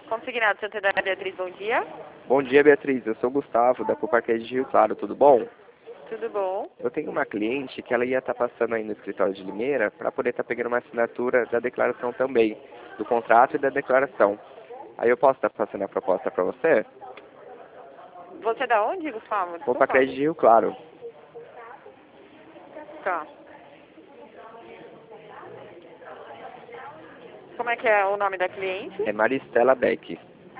Consignado Sociedade Beatriz, bom dia. Bom dia, Beatriz. Eu sou o Gustavo, da Coparquete de Rio Claro. Tudo bom? Tudo bom? Eu tenho uma cliente que ela ia estar passando aí no escritório de Limeira para poder estar pegando uma assinatura da declaração também, do contrato e da declaração. Aí eu posso estar passando a proposta para você? Você é da onde, Gustavo? Desculpa. Coparquete de Rio Claro. Tá. Como é que é o nome da cliente? É Maristela Beck.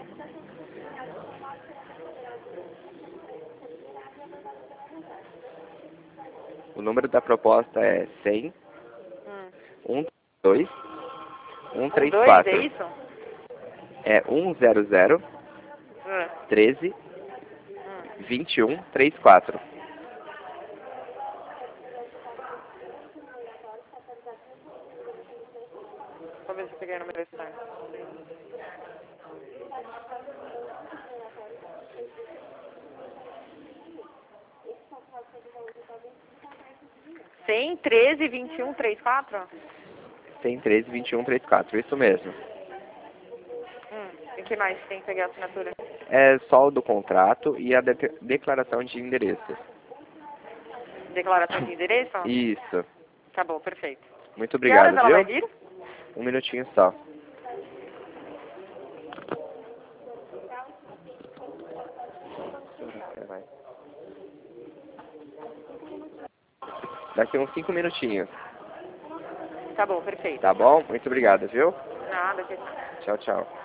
O número da proposta é 100 132 134. É isso? É 100 13 21 34. Vou ver se eu peguei o número certo. Cem, 13, 21, 34? 113 21 34. Isso mesmo. E o que mais tem que pegar a assinatura? É só o do contrato e a declaração de endereço. Declaração de endereço? Isso. Tá bom, perfeito. Muito Que horas obrigado, ela vai viu? vir? Um minutinho só. Daqui uns 5 minutinhos. Tá bom, perfeito. Tá bom? Muito obrigado, viu? Nada, que... Tchau, tchau.